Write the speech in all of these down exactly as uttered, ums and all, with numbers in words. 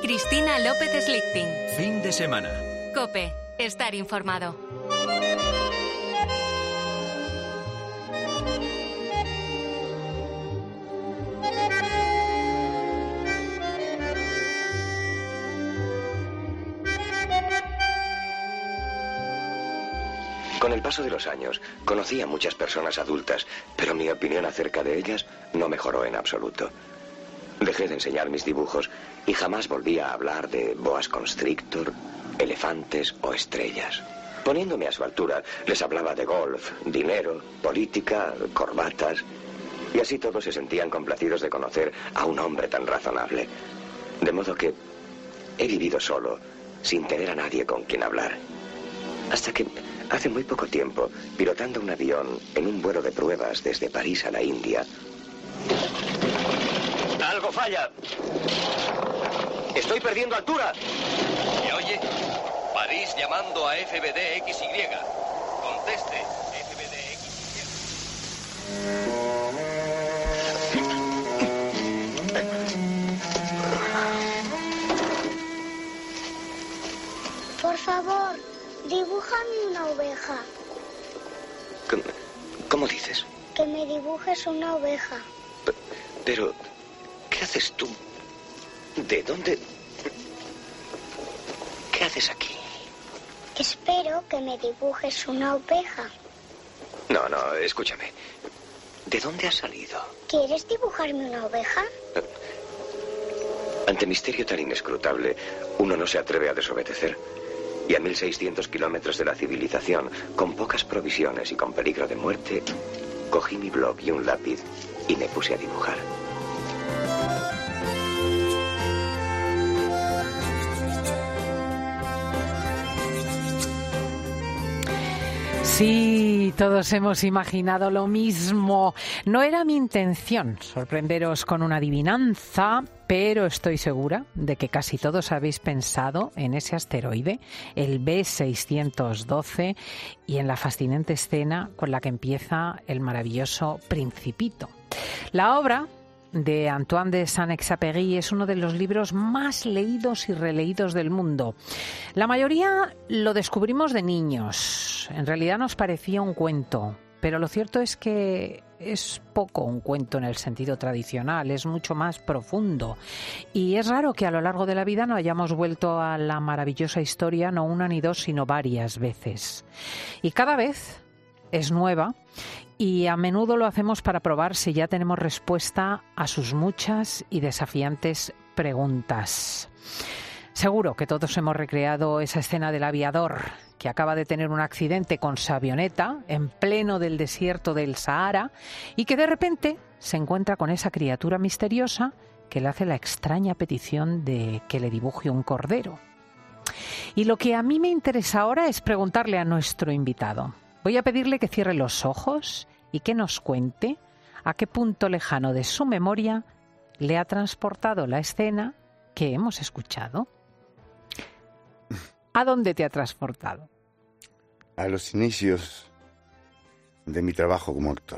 Cristina López Slichting. Fin de semana. COPE. Estar informado. Con el paso de los años, conocí a muchas personas adultas, pero mi opinión acerca de ellas no mejoró en absoluto. Dejé de enseñar mis dibujos y jamás volví a hablar de boas constrictor, elefantes o estrellas. Poniéndome a su altura, les hablaba de golf, dinero, política, corbatas, y así todos se sentían complacidos de conocer a un hombre tan razonable. De modo que he vivido solo, sin tener a nadie con quien hablar. Hasta que, hace muy poco tiempo, pilotando un avión en un vuelo de pruebas desde París a la India... ¡Algo falla! ¡Estoy perdiendo altura! ¿Me oye? París llamando a F B D X Y. Conteste, F B D X Y. Por favor, dibújame una oveja. ¿Cómo, cómo dices? Que me dibujes una oveja. P- pero, ¿qué haces tú? ¿De dónde? ¿Qué haces aquí? Espero que me dibujes una oveja. No, no, escúchame. ¿De dónde has salido? ¿Quieres dibujarme una oveja? Ante misterio tan inescrutable, uno no se atreve a desobedecer. Y a mil seiscientos kilómetros de la civilización, con pocas provisiones y con peligro de muerte, cogí mi blog y un lápiz y me puse a dibujar. Sí, todos hemos imaginado lo mismo. No era mi intención sorprenderos con una adivinanza, pero estoy segura de que casi todos habéis pensado en ese asteroide, el B seiscientos doce, y en la fascinante escena con la que empieza el maravilloso Principito. La obra de Antoine de Saint-Exupéry es uno de los libros más leídos y releídos del mundo. La mayoría lo descubrimos de niños. En realidad nos parecía un cuento, pero lo cierto es que es poco un cuento en el sentido tradicional, es mucho más profundo. Y es raro que a lo largo de la vida no hayamos vuelto a la maravillosa historia no una ni dos, sino varias veces. Y cada vez es nueva. Y a menudo lo hacemos para probar si ya tenemos respuesta a sus muchas y desafiantes preguntas. Seguro que todos hemos recreado esa escena del aviador que acaba de tener un accidente con su avioneta en pleno del desierto del Sahara y que de repente se encuentra con esa criatura misteriosa que le hace la extraña petición de que le dibuje un cordero. Y lo que a mí me interesa ahora es preguntarle a nuestro invitado. Voy a pedirle que cierre los ojos y que nos cuente a qué punto lejano de su memoria le ha transportado la escena que hemos escuchado. ¿A dónde te ha transportado? A los inicios de mi trabajo como actor.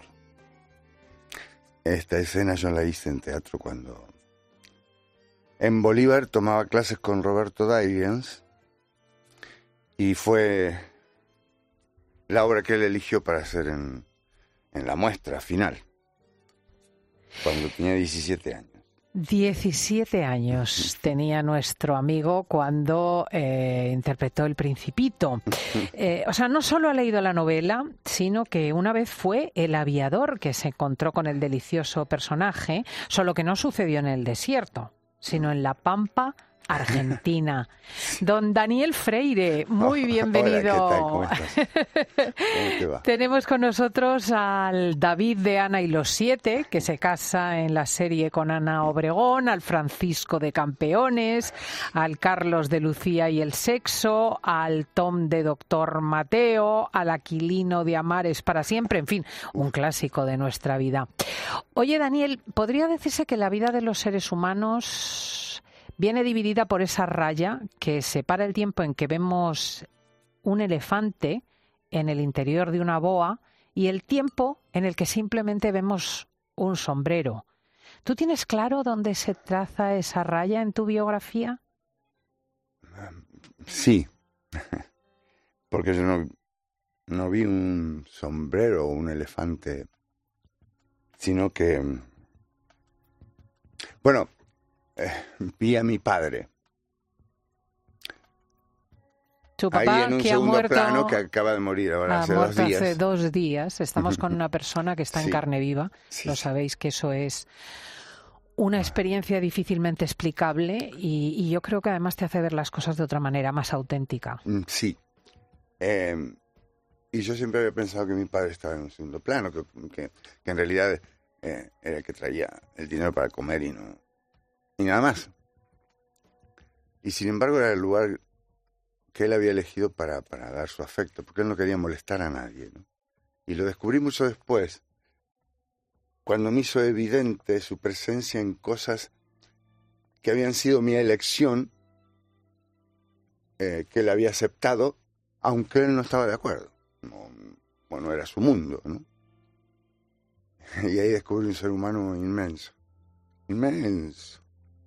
Esta escena yo la hice en teatro cuando en Bolívar tomaba clases con Roberto Daigens y fue la obra que él eligió para hacer en, en la muestra final, cuando tenía diecisiete años. diecisiete años tenía nuestro amigo cuando eh, interpretó El Principito. Eh, o sea, no solo ha leído la novela, sino que una vez fue el aviador que se encontró con el delicioso personaje, solo que no sucedió en el desierto, sino en la pampa argentina. Don Daniel Freire, muy bienvenido. Hola, ¿qué tal? ¿Cómo estás? ¿Cómo te va? Tenemos con nosotros al David de Ana y los Siete, que se casa en la serie con Ana Obregón, al Francisco de Campeones, al Carlos de Lucía y el Sexo, al Tom de Doctor Mateo, al Aquilino de Amares para siempre, en fin, un clásico de nuestra vida. Oye, Daniel, ¿podría decirse que la vida de los seres humanos viene dividida por esa raya que separa el tiempo en que vemos un elefante en el interior de una boa y el tiempo en el que simplemente vemos un sombrero? ¿Tú tienes claro dónde se traza esa raya en tu biografía? Sí, porque yo no, no vi un sombrero o un elefante, sino que, bueno, eh, vi a mi padre. Tu papá, ahí en un que segundo ha muerto, plano, que acaba de morir ahora, ha hace muerto dos días. hace dos días. Estamos con una persona que está Sí. en carne viva. Sí, Lo sí. sabéis que eso es una experiencia difícilmente explicable y, y yo creo que además te hace ver las cosas de otra manera, más auténtica. Mm, Sí. Eh, y yo siempre había pensado que mi padre estaba en un segundo plano, que, que, que en realidad eh, era el que traía el dinero para comer y no y nada más. Y sin embargo era el lugar que él había elegido para, para dar su afecto, porque él no quería molestar a nadie, ¿no? Y lo descubrí mucho después, cuando me hizo evidente su presencia en cosas que habían sido mi elección, eh, que él había aceptado, aunque él no estaba de acuerdo. No, bueno, era su mundo, ¿no? Y ahí descubrí un ser humano inmenso, inmenso.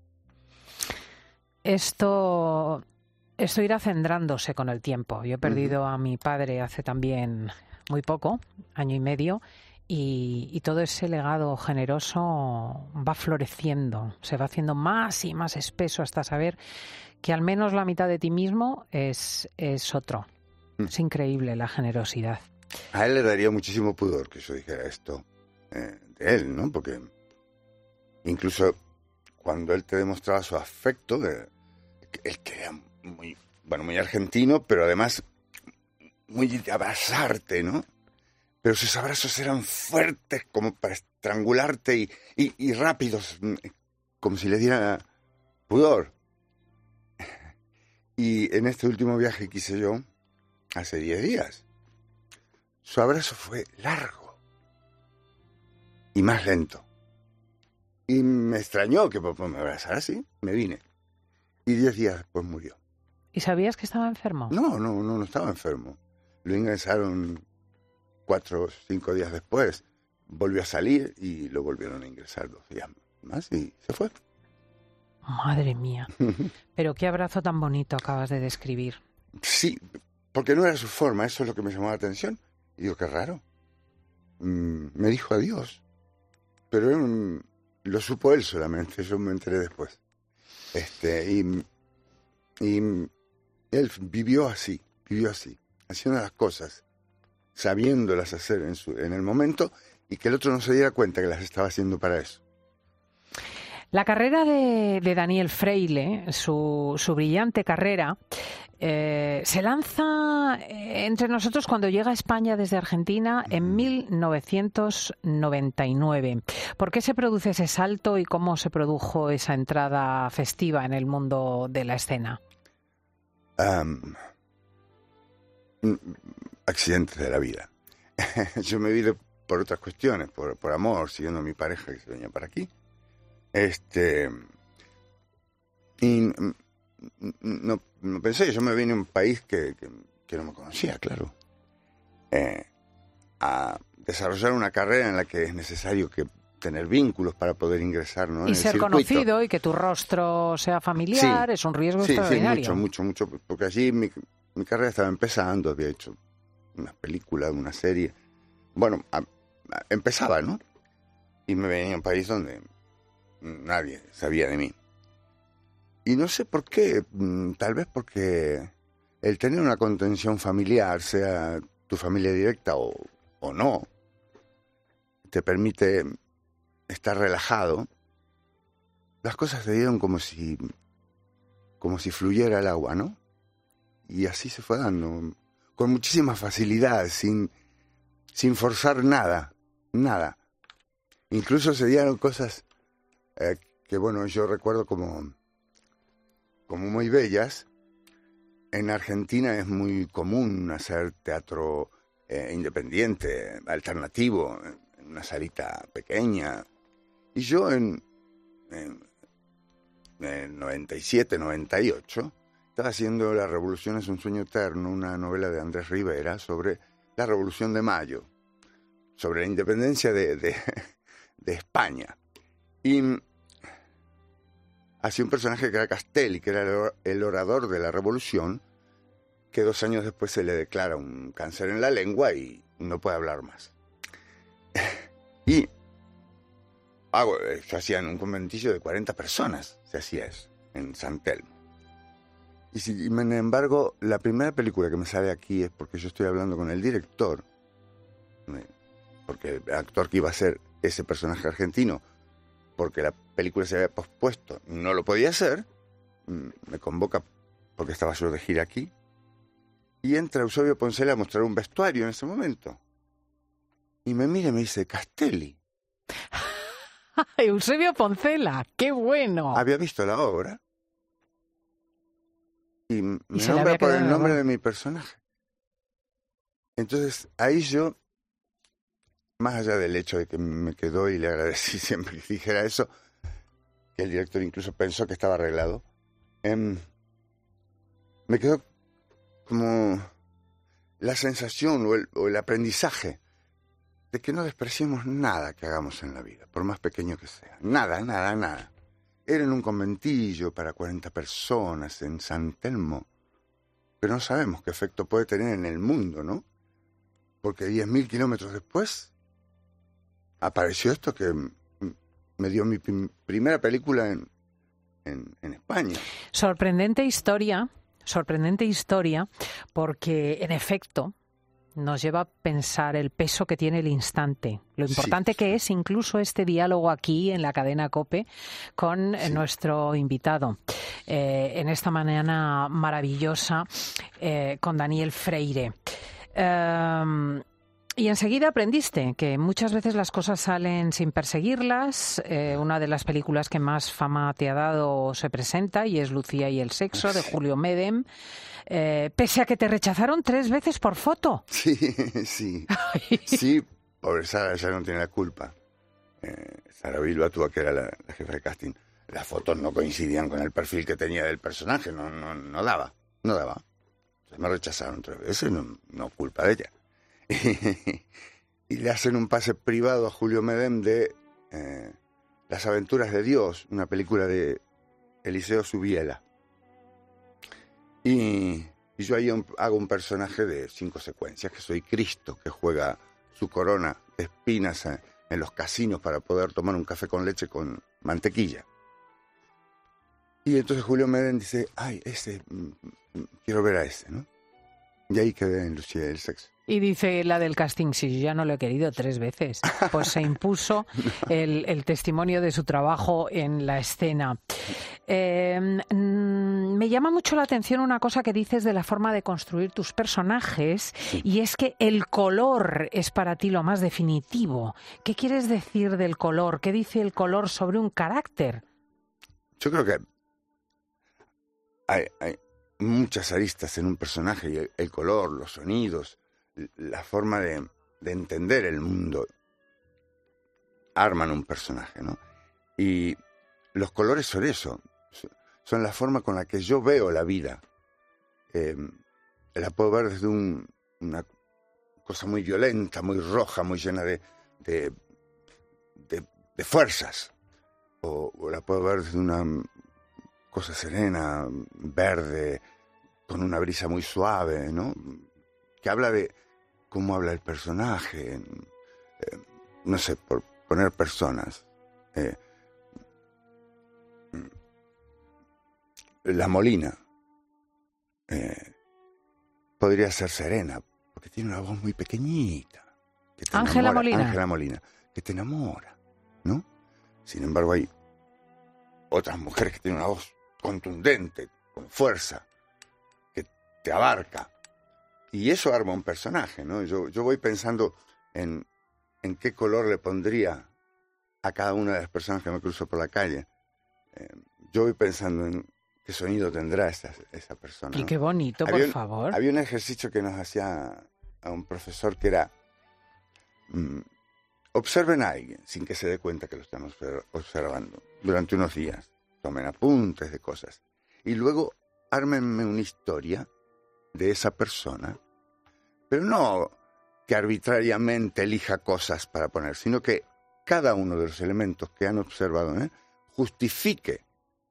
Esto, esto irá centrándose con el tiempo. Yo he perdido uh-huh. a mi padre hace también muy poco, año y medio, y, y todo ese legado generoso va floreciendo, se va haciendo más y más espeso hasta saber que al menos la mitad de ti mismo es, es otro. Uh-huh. Es increíble la generosidad. A él le daría muchísimo pudor que yo dijera esto eh, de él, ¿no? Porque incluso cuando él te demostraba su afecto, de, él que era muy, bueno, muy argentino, pero además muy de abrazarte, ¿no? Pero sus abrazos eran fuertes como para estrangularte y, y, y rápidos, como si le diera pudor. Y en este último viaje que hice yo, hace diez días, su abrazo fue largo y más lento. Y me extrañó que pues, me abrazara así, me vine. Y diez días después murió. ¿Y sabías que estaba enfermo? No, no, no, no estaba enfermo. Lo ingresaron cuatro o cinco días después. Volvió a salir y lo volvieron a ingresar dos días más y se fue. Madre mía. Pero qué abrazo tan bonito acabas de describir. Sí, porque no era su forma, eso es lo que me llamó la atención. Y digo, qué raro. Mm, me dijo adiós. Pero él, lo supo él solamente, yo me enteré después. Este, y, y él vivió así, vivió así, haciendo las cosas, sabiéndolas hacer en, su, en el momento y que el otro no se diera cuenta que las estaba haciendo para eso. La carrera de, de Daniel Freile, su, su brillante carrera, eh, se lanza entre nosotros cuando llega a España desde Argentina en mil novecientos noventa y nueve. ¿Por qué se produce ese salto y cómo se produjo esa entrada festiva en el mundo de la escena? Um, accidentes de la vida. Yo me vine por otras cuestiones, por, por amor, siguiendo a mi pareja que se venía para aquí. Este y no, no pensé, yo me vine a un país que, que, que no me conocía, claro, eh, a desarrollar una carrera en la que es necesario que tener vínculos para poder ingresar, ¿no? Y en ser el conocido y que tu rostro sea familiar, sí, es un riesgo sí, extraordinario. Sí, mucho, mucho, mucho, porque allí mi, mi carrera estaba empezando, había hecho una película, una serie, bueno, a, a, empezaba, ¿no? Y me venía a un país donde nadie sabía de mí. Y no sé por qué, tal vez porque el tener una contención familiar, sea tu familia directa o, o no, te permite estar relajado. Las cosas se dieron como si, como si fluyera el agua, ¿no? Y así se fue dando, con muchísima facilidad, sin, sin forzar nada, nada. Incluso se dieron cosas Eh, que bueno, yo recuerdo como, como muy bellas. En Argentina es muy común hacer teatro eh, independiente, alternativo, en una salita pequeña. Y yo en, en, en noventa y siete, noventa y ocho estaba haciendo La Revolución es un sueño eterno, una novela de Andrés Rivera sobre la Revolución de Mayo, sobre la independencia de, de, de España. Y hacía un personaje que era Castelli, que era el or- el orador de la Revolución, que dos años después se le declara un cáncer en la lengua y no puede hablar más. Y hago, yo hacía en un conventillo de cuarenta personas, se hacía eso, en San Telmo. Y sin embargo, la primera película que me sale aquí es porque yo estoy hablando con el director, porque el actor que iba a ser ese personaje argentino, porque la película se había pospuesto, no lo podía hacer, me convoca porque estaba yo de gira aquí, y entra Eusebio Poncela a mostrar un vestuario en ese momento. Y me mira y me dice, Castelli. Eusebio Poncela, qué bueno. Había visto la obra y me Y se le nombra había por quedado el nombre grabado. de mi personaje. Entonces, ahí yo, más allá del hecho de que me quedó y le agradecí siempre que dijera eso, que el director incluso pensó que estaba arreglado, em, me quedó como la sensación o el, o el aprendizaje de que no despreciemos nada que hagamos en la vida, por más pequeño que sea. Nada, nada, nada. Era en un conventillo para cuarenta personas en San Telmo, pero no sabemos qué efecto puede tener en el mundo, ¿no? Porque diez mil kilómetros después apareció esto que m- me dio mi prim- primera película en, en, en España. Sorprendente historia, sorprendente historia, porque en efecto nos lleva a pensar el peso que tiene el instante, lo Sí, importante que sí. es incluso este diálogo aquí en la cadena COPE con eh, Sí. nuestro invitado eh, en esta mañana maravillosa eh, con Daniel Freire. Em, Y enseguida aprendiste que muchas veces las cosas salen sin perseguirlas. Eh, una de las películas que más fama te ha dado se presenta y es Lucía y el sexo, de Julio Medem. Eh, pese a que te rechazaron tres veces por foto. Sí, sí. Sí, pobre Sara, ya no tiene la culpa. Eh, Sara Bilbatúa, que era la, la jefa de casting, las fotos no coincidían con el perfil que tenía del personaje, no, no, no daba, no daba. Entonces me rechazaron tres veces, no, no culpa de ella. Y le hacen un pase privado a Julio Medem de eh, Las aventuras de Dios, una película de Eliseo Subiela. Y, y yo ahí un- hago un personaje de cinco secuencias, que soy Cristo, que juega su corona de espinas en, en los casinos para poder tomar un café con leche con mantequilla. Y entonces Julio Medem dice, ay, ese, mm, mm, quiero ver a ese, ¿no? Y ahí quedé en Lucía y el sexo. Y dice la del casting, si yo ya no lo he querido tres veces. Pues se impuso el, el testimonio de su trabajo en la escena. Eh, mm, me llama mucho la atención una cosa que dices de la forma de construir tus personajes, y es que el color es para ti lo más definitivo. ¿Qué quieres decir del color? ¿Qué dice el color sobre un carácter? Yo creo que hay, hay muchas aristas en un personaje, y el, el color, los sonidos, la forma de, de entender el mundo arman un personaje, ¿no? Y los colores son eso, son la forma con la que yo veo la vida. Eh, la puedo ver desde un, una cosa muy violenta, muy roja, muy llena de, de, de, de fuerzas, o, o la puedo ver desde una cosa serena, verde, con una brisa muy suave, ¿no? Que habla de cómo habla el personaje, eh, no sé, por poner personas. Eh, la Molina eh, podría ser serena, porque tiene una voz muy pequeñita. que te Ángela enamora. Molina. Ángela Molina, que te enamora, ¿no? Sin embargo, hay otras mujeres que tienen una voz contundente, con fuerza, que te abarca. Y eso arma un personaje, ¿no? Yo, yo voy pensando en, en qué color le pondría a cada una de las personas que me cruzo por la calle. Eh, yo voy pensando en qué sonido tendrá esa, esa persona, Y ¿no? qué bonito, por Había un- favor. Había un ejercicio que nos hacía a un profesor que era mm, observen a alguien sin que se dé cuenta que lo están obser- observando durante unos días. Tomen apuntes de cosas. Y luego ármenme una historia de esa persona, pero no que arbitrariamente elija cosas para poner, sino que cada uno de los elementos que han observado en él justifique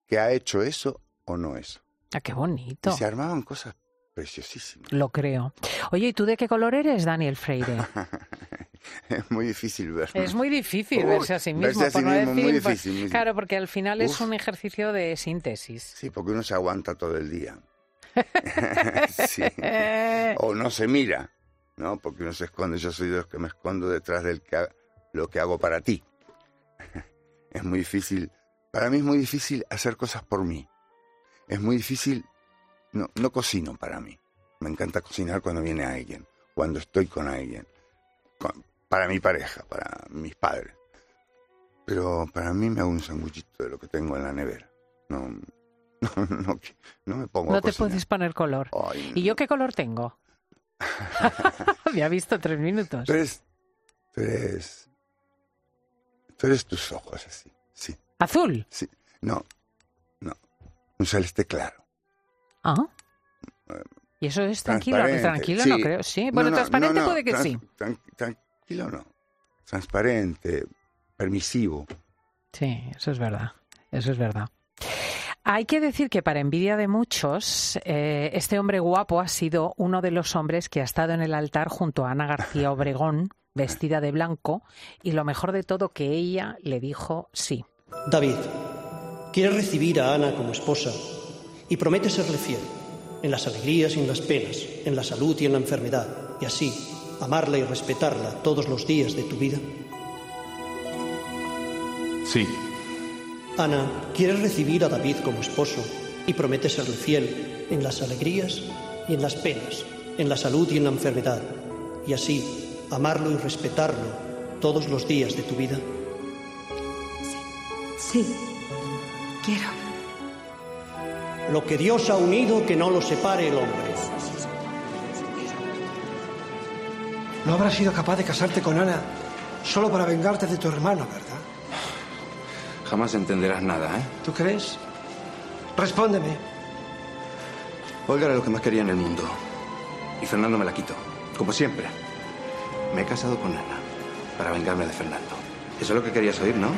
que ha hecho eso o no eso. Ah, qué bonito. Y se armaban cosas preciosísimas. Lo creo. Oye, ¿y tú de qué color eres, Daniel Freire? Es muy difícil verlo. Es muy difícil Uy, verse a sí mismo. verse a sí por no mismo, decir, muy pues, difícil, muy claro, porque al final es Uf. un ejercicio de síntesis. Sí, porque uno se aguanta todo el día. Sí. O no se mira, ¿no? Porque uno se esconde. Yo soy de los que me escondo detrás de lo que hago para ti. Es muy difícil. Para mí es muy difícil hacer cosas por mí. Es muy difícil. No, no cocino para mí. Me encanta cocinar cuando viene alguien, cuando estoy con alguien, con, para mi pareja, para mis padres. Pero para mí me hago un sanguchito de lo que tengo en la nevera. No, no, no, no me pongo No a te cocinar. puedes poner color. Ay, ¿Y yo qué color tengo? Me ha visto tres minutos. Tú eres, tú eres, tú eres tus ojos así, sí, ¿Azul? sí. No, no, un celeste claro. Ah. ¿Y eso es tranquilo? Transparente, Tranquilo sí. no creo. Sí, bueno, No, no, transparente no, no, puede que trans- sí. tran- tranquilo no. Transparente, permisivo. Sí, eso es verdad. Eso es verdad. Hay que decir que para envidia de muchos, eh, este hombre guapo ha sido uno de los hombres que ha estado en el altar junto a Ana García Obregón, vestida de blanco, y lo mejor de todo que ella le dijo sí. David, quieres recibir a Ana como esposa y promete serle fiel en las alegrías y en las penas, en la salud y en la enfermedad, y así amarla y respetarla todos los días de tu vida. Sí. Ana, ¿quieres recibir a David como esposo y promete serle fiel en las alegrías y en las penas, en la salud y en la enfermedad, y así amarlo y respetarlo todos los días de tu vida? Sí, quiero. Lo que Dios ha unido, que no lo separe el hombre. No habrás sido capaz de casarte con Ana solo para vengarte de tu hermano, ¿verdad? Jamás entenderás nada, ¿eh? ¿Tú crees? Respóndeme. Olga era lo que más quería en el mundo. Y Fernando me la quitó. Como siempre. Me he casado con Ana para vengarme de Fernando. Eso es lo que querías oír, ¿no?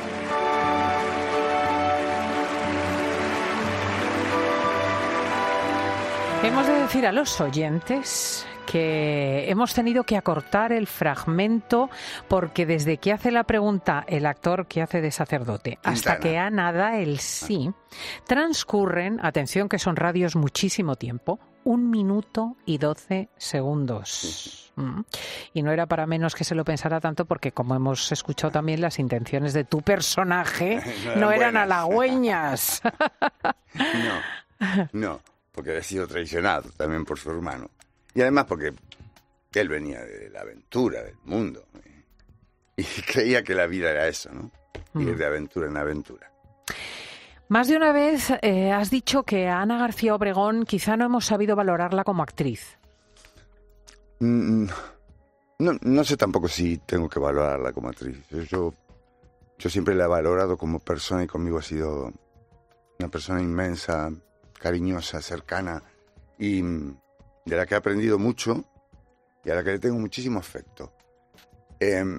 Hemos de decir a los oyentes que hemos tenido que acortar el fragmento porque desde que hace la pregunta el actor que hace de sacerdote hasta que Ana da el sí, transcurren, atención que son radios muchísimo tiempo, un minuto y doce segundos. Mm. Y no era para menos que se lo pensara tanto porque, como hemos escuchado también, las intenciones de tu personaje no, no eran buenas. halagüeñas. No, no, porque había sido traicionado también por su hermano. Y además porque él venía de la aventura, del mundo. Y creía que la vida era eso, ¿no? Ir mm. de aventura en aventura. Más de una vez eh, has dicho que a Ana García Obregón quizá no hemos sabido valorarla como actriz. Mm, no, no sé tampoco si tengo que valorarla como actriz. Yo, yo siempre la he valorado como persona y conmigo ha sido una persona inmensa, cariñosa, cercana y de la que he aprendido mucho y a la que le tengo muchísimo afecto. Eh,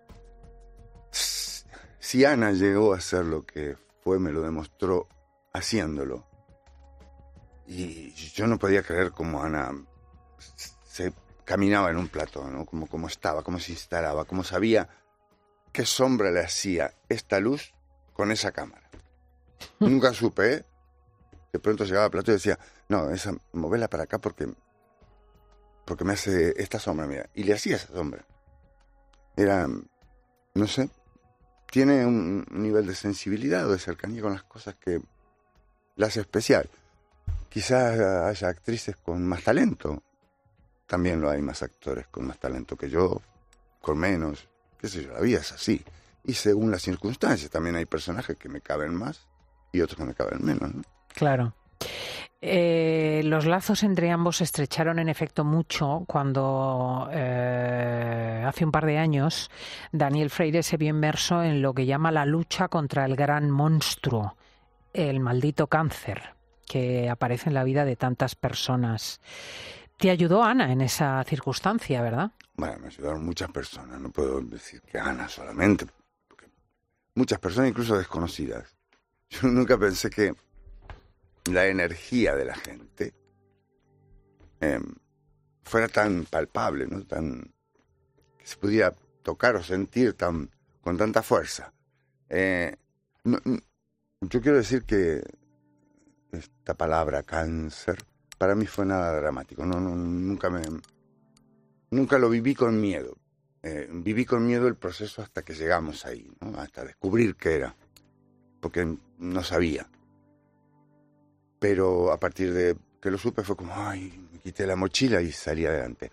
si Ana llegó a ser lo que fue, me lo demostró haciéndolo. Y yo no podía creer cómo Ana se caminaba en un plató, ¿no? Cómo, cómo estaba, cómo se instalaba, cómo sabía qué sombra le hacía esta luz con esa cámara. Nunca supe, ¿eh? De pronto llegaba al plató y decía, no, esa, movela para acá porque, porque me hace esta sombra, mira. Y le hacía esa sombra. Era, no sé, tiene un nivel de sensibilidad o de cercanía con las cosas que la hace especial. Quizás haya actrices con más talento. También lo hay más actores con más talento que yo, con menos. Qué sé yo, la vida es así. Y según las circunstancias, también hay personajes que me caben más y otros que me caben menos, ¿no? Claro. Eh, los lazos entre ambos se estrecharon en efecto mucho cuando eh, hace un par de años Daniel Freire se vio inmerso en lo que llama la lucha contra el gran monstruo, el maldito cáncer, que aparece en la vida de tantas personas. Te ayudó Ana en esa circunstancia, ¿verdad? Bueno, me ayudaron muchas personas, no puedo decir que Ana solamente, porque muchas personas incluso desconocidas. Yo nunca pensé que la energía de la gente eh, fuera tan palpable, ¿no? Tan, que se pudiera tocar o sentir tan, con tanta fuerza. Eh, no, no, yo quiero decir que esta palabra cáncer para mí fue nada dramático. No, no, nunca me, nunca lo viví con miedo. Eh, viví con miedo el proceso hasta que llegamos ahí, ¿no? Hasta descubrir qué era, porque no sabía. Pero a partir de que lo supe fue como, ay, me quité la mochila y salí adelante.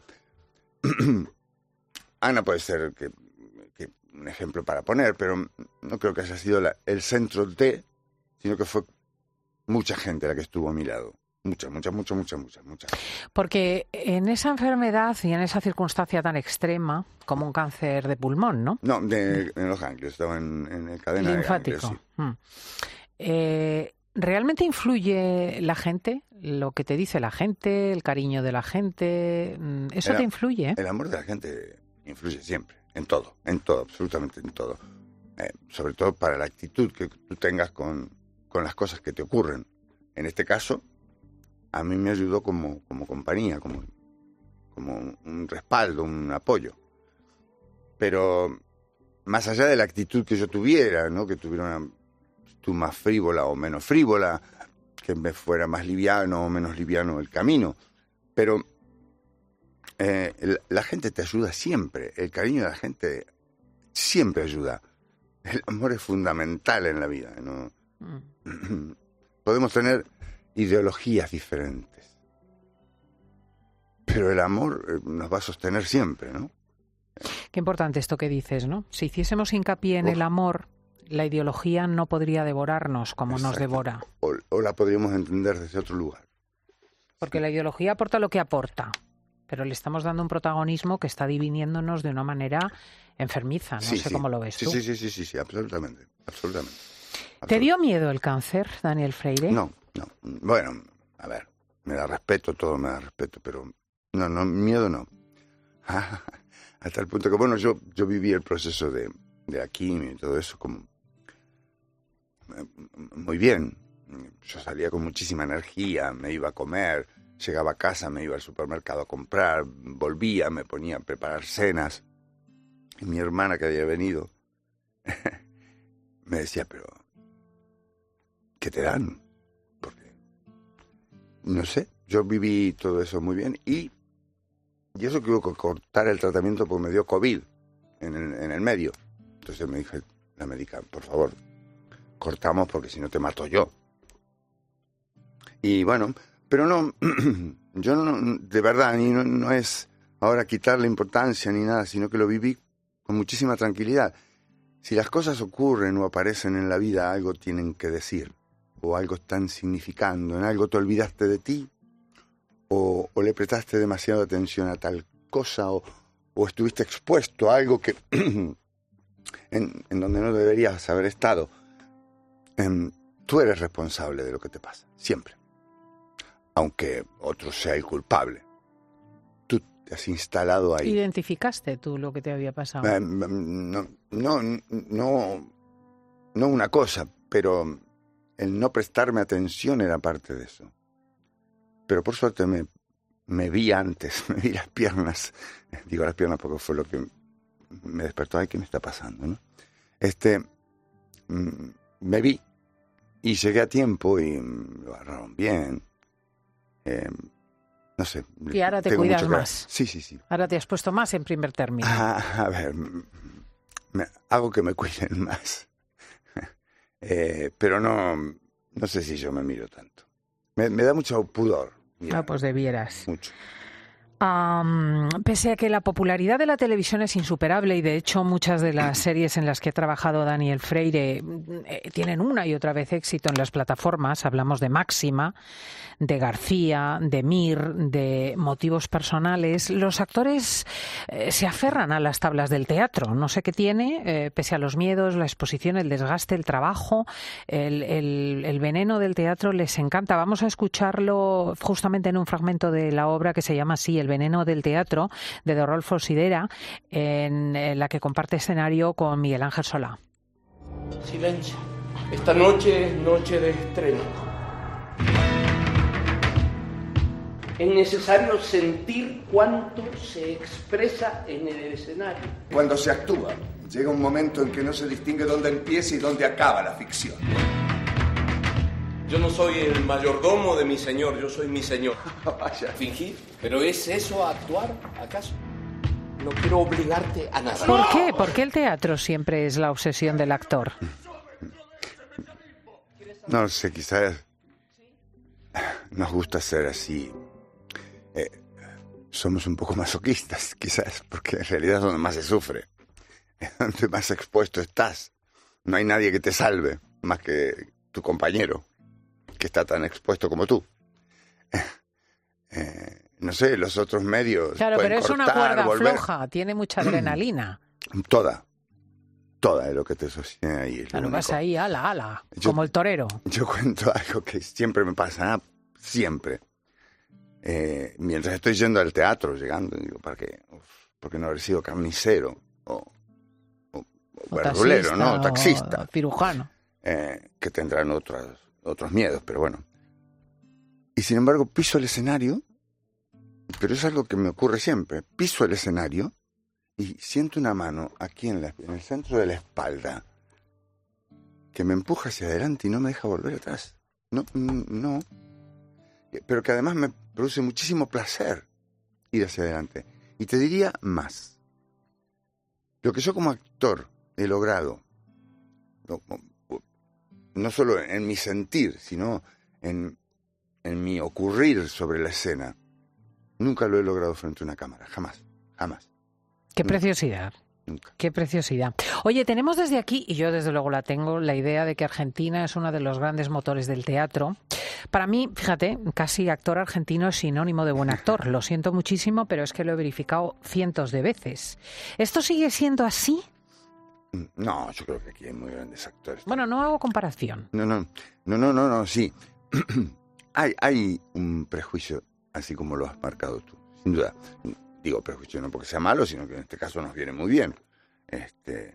Ana puede ser que, que un ejemplo para poner, pero no creo que haya sido la, el centro de, sino que fue mucha gente la que estuvo a mi lado. Mucha, mucha, mucha, mucha, mucha, mucha. Porque en esa enfermedad y en esa circunstancia tan extrema, como un cáncer de pulmón, ¿no? No, de, en los ganglios, estaba en, en el cadena linfático. de ganglios, sí. Mm. Eh, ¿Realmente influye la gente? Lo que te dice la gente, el cariño de la gente, ¿eso el, te influye? El amor de la gente influye siempre, en todo, en todo, absolutamente en todo. Eh, sobre todo para la actitud que tú tengas con, con las cosas que te ocurren. En este caso, a mí me ayudó como, como compañía, como, como un respaldo, un apoyo. Pero más allá de la actitud que yo tuviera, ¿no? Que tuviera una actitud más frívola o menos frívola, que me fuera más liviano o menos liviano el camino. Pero eh, el, la gente te ayuda siempre, el cariño de la gente siempre ayuda. El amor es fundamental en la vida, ¿no? Mm. Podemos tener ideologías diferentes, pero el amor nos va a sostener siempre, ¿no? Qué importante esto que dices, ¿no? Si hiciésemos hincapié en Uf. el amor, la ideología no podría devorarnos como Exacto. nos devora. O, o la podríamos entender desde otro lugar. Porque la ideología aporta lo que aporta, pero le estamos dando un protagonismo que está dividiéndonos de una manera enfermiza. No sí, sé sí. cómo lo ves sí, tú. Sí, sí, sí, sí, sí, absolutamente, absolutamente. ¿Te dio miedo el cáncer, Daniel Freire? No, no. Bueno, a ver, me da respeto, todo me da respeto, pero no, no, miedo no. Hasta el punto que, bueno, yo, yo viví el proceso de, de la quimio y todo eso como muy bien. Yo salía con muchísima energía, me iba a comer, llegaba a casa, me iba al supermercado a comprar, volvía, me ponía a preparar cenas. Y mi hermana que había venido me decía, pero ¿qué te dan? Porque, no sé, yo viví todo eso muy bien y, y eso que hubo que cortar el tratamiento porque me dio COVID en el, en el medio. Entonces me dije, la médica, por favor, cortamos porque si no te mato yo. Y bueno, pero no, yo no, de verdad, ni no, no es ahora quitarle importancia ni nada, sino que lo viví con muchísima tranquilidad. Si las cosas ocurren o aparecen en la vida, algo tienen que decir. O algo están significando, en algo te olvidaste de ti, o, o le prestaste demasiada atención a tal cosa, o, o estuviste expuesto a algo que en, en donde no deberías haber estado. Eh, tú eres responsable de lo que te pasa, siempre. Aunque otro sea el culpable. Tú te has instalado ahí. ¿Identificaste tú lo que te había pasado? Eh, no, no, no, no una cosa, pero el no prestarme atención era parte de eso. Pero por suerte me, me vi antes, me vi las piernas. Digo las piernas porque fue lo que me despertó. Ay, ¿qué me está pasando, no? Este, me vi y llegué a tiempo y lo agarraron bien. Eh, no sé. Y ahora te cuidas más. Sí, sí, sí. Ahora te has puesto más en primer término. Ah, a ver, me, hago que me cuiden más. Eh, pero no, no sé si yo me miro tanto. Me, me da mucho pudor. Ah, pues debieras. Mucho. Um, pese a que la popularidad de la televisión es insuperable y de hecho muchas de las series en las que ha trabajado Daniel Freire eh, tienen una y otra vez éxito en las plataformas, hablamos de Máxima, de García, de Mir, de Motivos Personales, los actores eh, se aferran a las tablas del teatro, no sé qué tiene, eh, pese a los miedos, la exposición, el desgaste, el trabajo, el, el, el veneno del teatro les encanta. Vamos a escucharlo justamente en un fragmento de la obra que se llama así, El veneno del teatro, de Don Rodolfo Sidera, en, en la que comparte escenario con Miguel Ángel Solá. Silencio. Esta noche es noche de estreno. Es necesario sentir cuánto se expresa en el escenario. Cuando se actúa, llega un momento en que no se distingue dónde empieza y dónde acaba la ficción. Yo no soy el mayordomo de mi señor, yo soy mi señor. Vaya. ¿Fingir? ¿Pero es eso actuar, acaso? No quiero obligarte a nada. ¿Por qué? ¿Por qué el teatro siempre es la obsesión del actor? No sé, quizás nos gusta ser así. Eh, somos un poco masoquistas, quizás, porque en realidad es donde más se sufre. Es donde más expuesto estás. No hay nadie que te salve, más que tu compañero, que está tan expuesto como tú. Eh, no sé, los otros medios. Claro, pueden pero es cortar, una cuerda volver. floja, tiene mucha adrenalina. Toda. Toda es lo que te sostiene ahí. Claro, vas ahí, ala, ala, Yo- como el torero. Yo cuento algo que siempre me pasa, ¿ah? Siempre. Eh, mientras estoy yendo al teatro, llegando, digo, ¿para qué? Uf, ¿por qué no haber sido carnicero? O, o, o O verdulero, taxista, ¿no? o Taxista. cirujano. Eh, que tendrán otros, otros miedos, pero bueno. Y sin embargo, piso el escenario, pero es algo que me ocurre siempre. Piso el escenario y siento una mano aquí en, la, en el centro de la espalda que me empuja hacia adelante y no me deja volver atrás. No, no. Pero que además me produce muchísimo placer ir hacia adelante. Y te diría más. Lo que yo como actor he logrado, no, no solo en mi sentir, sino en, en mi ocurrir sobre la escena, nunca lo he logrado frente a una cámara. Jamás, jamás. Qué Nunca. preciosidad. Nunca. Qué preciosidad. Oye, tenemos desde aquí, y yo desde luego la tengo, la idea de que Argentina es uno de los grandes motores del teatro. Para mí, fíjate, casi actor argentino es sinónimo de buen actor. Lo siento muchísimo, pero es que lo he verificado cientos de veces. ¿Esto sigue siendo así? No, yo creo que aquí hay muy grandes actores. Bueno, no hago comparación. No, no, no, no, no, no, sí. hay, hay un prejuicio, así como lo has marcado tú, sin duda. Digo prejuicio no porque sea malo, sino que en este caso nos viene muy bien. Este,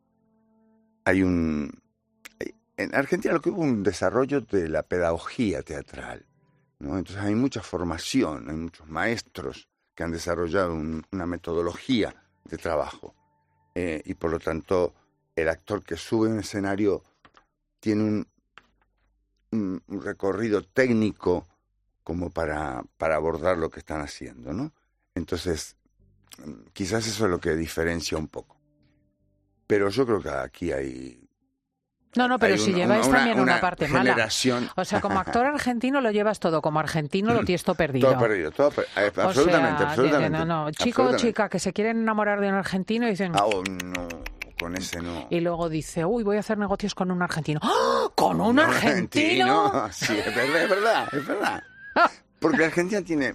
hay un... hay- en Argentina lo que hubo un desarrollo de la pedagogía teatral, ¿no? Entonces hay mucha formación, hay muchos maestros que han desarrollado un- una metodología de trabajo. Eh, y por lo tanto, el actor que sube a un escenario tiene un, un- un recorrido técnico como para, para abordar lo que están haciendo, ¿no? Entonces, mm, quizás eso es lo que diferencia un poco. Pero yo creo que aquí hay... No, no, pero hay si una- lleváis una- también una, una parte mala. generación- O sea, como actor argentino lo llevas todo, como argentino lo tienes todo perdido. Todo perdido, todo per- eh, O absolutamente, sea, absolutamente. No, no, chico o absolutamente. chica que se quieren enamorar de un argentino y dicen... Ah, oh, no, con ese no. Y luego dice, uy, voy a hacer negocios con un argentino. ¡Ah! ¿Con un argentino? Sí, es verdad, es verdad, es verdad. Porque Argentina tiene...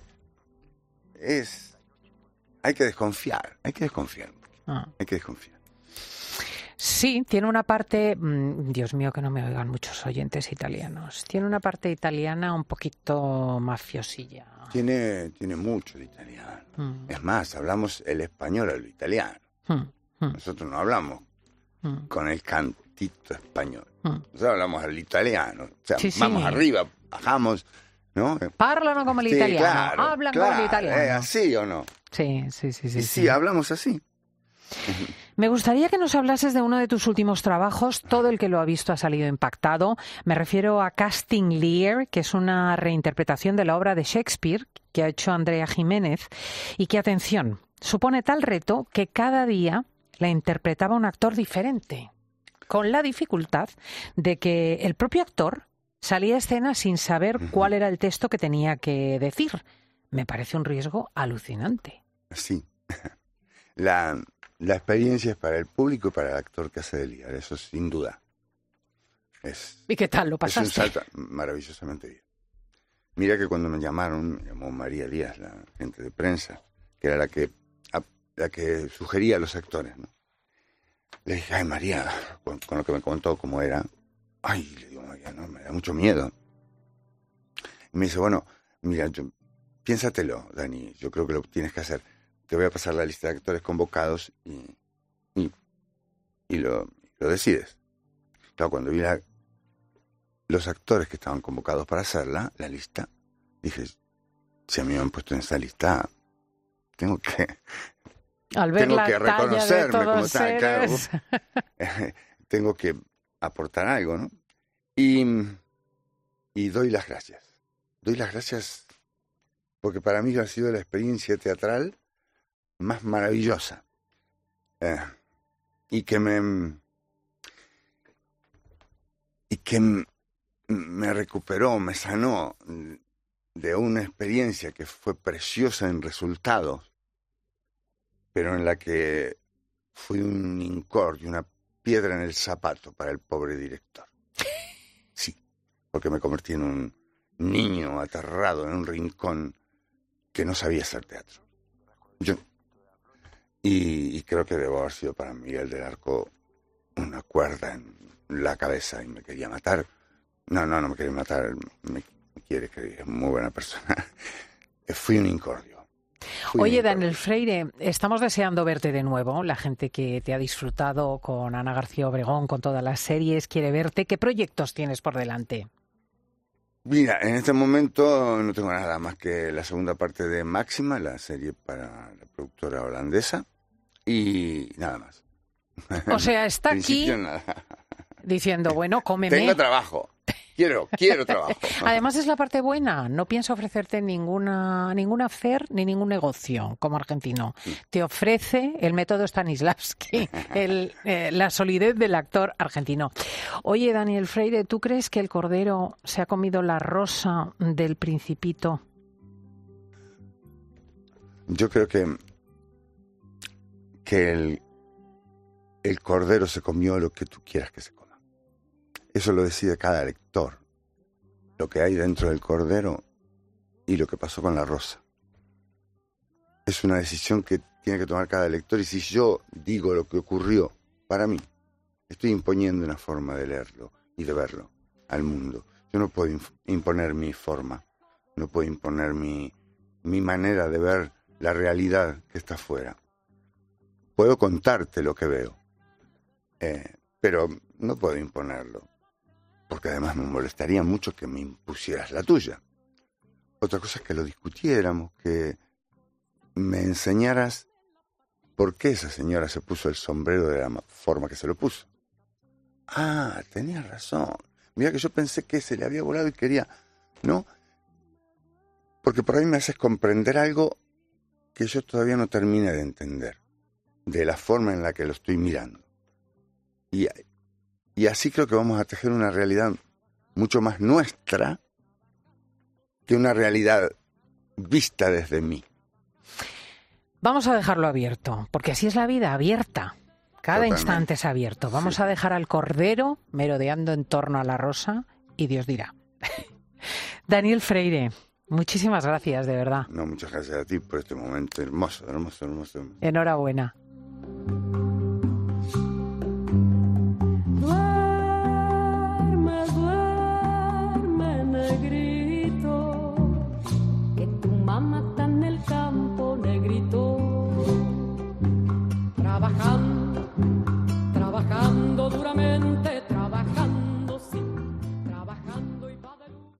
es... hay que desconfiar, hay que desconfiar. Ah. Hay que desconfiar. Sí, tiene una parte, mm, Dios mío, que no me oigan muchos oyentes italianos. Tiene una parte italiana un poquito mafiosilla. Tiene, tiene mucho de italiano. Mm, Es más, hablamos el español a lo italiano. mm, mm, Nosotros no hablamos mm, con el cantito español. mm. Nosotros hablamos al italiano. O sea, Sí, sí. vamos arriba, bajamos, ¿no? Parlano como el Sí, italiano, claro, hablan claro, como el italiano. ¿eh? ¿Así o no? Sí, sí, sí, sí. Y sí. sí, hablamos así. Me gustaría que nos hablases de uno de tus últimos trabajos. Todo el que lo ha visto ha salido impactado. Me refiero a Casting Lear, que es una reinterpretación de la obra de Shakespeare que ha hecho Andrea Jiménez y que, atención, supone tal reto que cada día la interpretaba un actor diferente, con la dificultad de que el propio actor salía a escena sin saber cuál era el texto que tenía que decir. Me parece un riesgo alucinante. Sí. La, la experiencia es para el público y para el actor que hace de Lear, eso sin duda. Es, ¿Y qué tal lo es un pasaste? salto maravillosamente bien. Mira que cuando me llamaron, me llamó María Díaz, la gente de prensa, que era la que, a- la que sugería a los actores, ¿no? Le dije, ay María, con, con lo que me contó cómo era, ay, le digo, María, no, me da mucho miedo. Y me dice, bueno, mira, yo, piénsatelo, Dani, yo creo que lo tienes que hacer. Te voy a pasar la lista de actores convocados y, y, y lo, lo decides. Claro, cuando vi la, los actores que estaban convocados para hacerla, la lista, dije, si a mí me han puesto en esa lista, tengo que, Al ver tengo la que talla reconocerme de como todos tal, claro. eres. Tengo que aportar algo, ¿no? Y, y doy las gracias. Doy las gracias porque para mí ha sido la experiencia teatral más maravillosa. Eh, y que me... Y que m- me recuperó, me sanó de una experiencia que fue preciosa en resultados, pero en la que fui un incordio, una piedra en el zapato para el pobre director. Sí, porque me convertí en un niño aterrado en un rincón que no sabía hacer teatro. Yo, y, y creo que debo haber sido para Miguel del Arco una cuerda en la cabeza y me quería matar. No, no, no me quería matar, me, me quiere, que es muy buena persona. Fui un incordio. Oye, Daniel Freire, estamos deseando verte de nuevo. La gente que te ha disfrutado con Ana García Obregón, con todas las series, quiere verte. ¿Qué proyectos tienes por delante? Mira, en este momento no tengo nada más que la segunda parte de Máxima, la serie para la productora holandesa, y nada más. O sea, está aquí nada. Diciendo, bueno, cómeme. Tengo trabajo. Quiero, quiero trabajo. Además es la parte buena. No pienso ofrecerte ninguna ningún hacer ni ningún negocio como argentino. Te ofrece el método Stanislavski, el, eh, la solidez del actor argentino. Oye, Daniel Freire, ¿tú crees que el cordero se ha comido la rosa del Principito? Yo creo que, que el, el cordero se comió lo que tú quieras que se coma. Eso lo decide cada lector, lo que hay dentro del cordero y lo que pasó con la rosa. Es una decisión que tiene que tomar cada lector, y si yo digo lo que ocurrió para mí, estoy imponiendo una forma de leerlo y de verlo al mundo. Yo no puedo imponer mi forma, no puedo imponer mi, mi manera de ver la realidad que está afuera. Puedo contarte lo que veo, eh, pero no puedo imponerlo. Porque además me molestaría mucho que me impusieras la tuya. Otra cosa es que lo discutiéramos, que me enseñaras por qué esa señora se puso el sombrero de la forma que se lo puso. Ah, tenías razón. Mira que yo pensé que se le había volado y quería... ¿No? Porque por ahí me haces comprender algo que yo todavía no terminé de entender, de la forma en la que lo estoy mirando. Y... Y así creo que vamos a tejer una realidad mucho más nuestra que una realidad vista desde mí. Vamos a dejarlo abierto, porque así es la vida, abierta. Cada Totalmente. Instante es abierto. Vamos sí. a dejar al cordero merodeando en torno a la rosa y Dios dirá. Daniel Freire, muchísimas gracias, de verdad. No, muchas gracias a ti por este momento hermoso, hermoso, hermoso. Enhorabuena. Que tu mamá